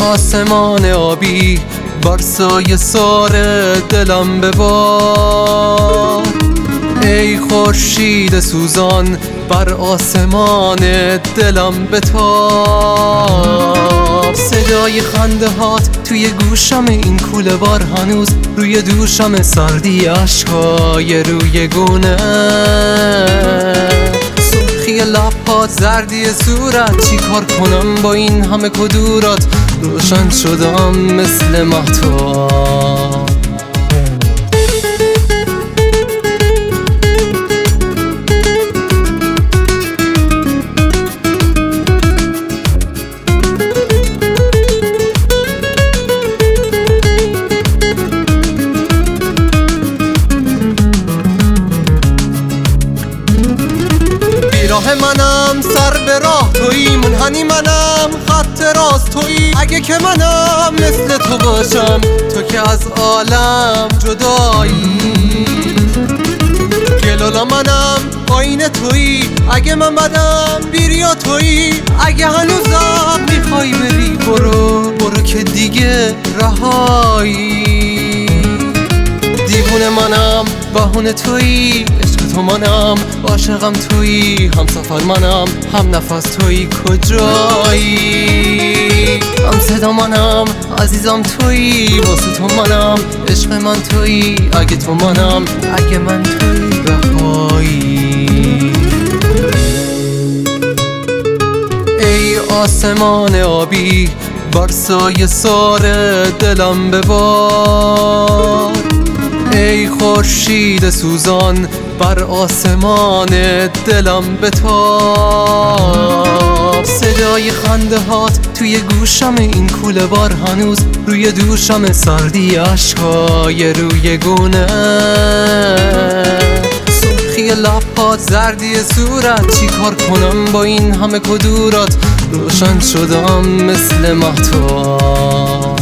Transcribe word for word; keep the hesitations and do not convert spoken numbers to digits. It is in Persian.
آسمان آبی بر سایه سار دلم ببار، ای خورشید سوزان بر آسمان دلم بتاب. صدای خنده هات توی گوشم، این کوله بار هنوز روی دوشم، سردی عشقای روی گونه، سرخی لبات، زردی صورت. چی کار کنم با این همه کدورات؟ روشن شدم مثل مهتاب. راه منم سر به راه تویی، منحنی منم خط راست تویی. اگه که منم مثل تو باشم، تو که از عالم جدایی. گلالا منم آینه تویی، اگه من بدم بیریا تویی. اگه هنوزم میخوای بری برو، برو که دیگه رهایی. دیوونه منم بهونه تویی، تو منم عاشقم تویی، هم سفر منم هم نفس تویی. کجایی؟ هم صدا منم عزیزم تویی، واسه تو منم عشق من تویی. اگه تو منم اگه من تویی رهایی. ای آسمان آبی بر سایه سار دلم ببار، ای خورشید سوزان بر آسمان دلم بتاب. صدای خنده هات توی گوشم، این کوله بار هنوز روی دوشم، سردی عشقای روی گونه، سرخی لبات، زردی صورت. چی کار کنم با این همه کدورات؟ روشن شدم مثل مهتاب.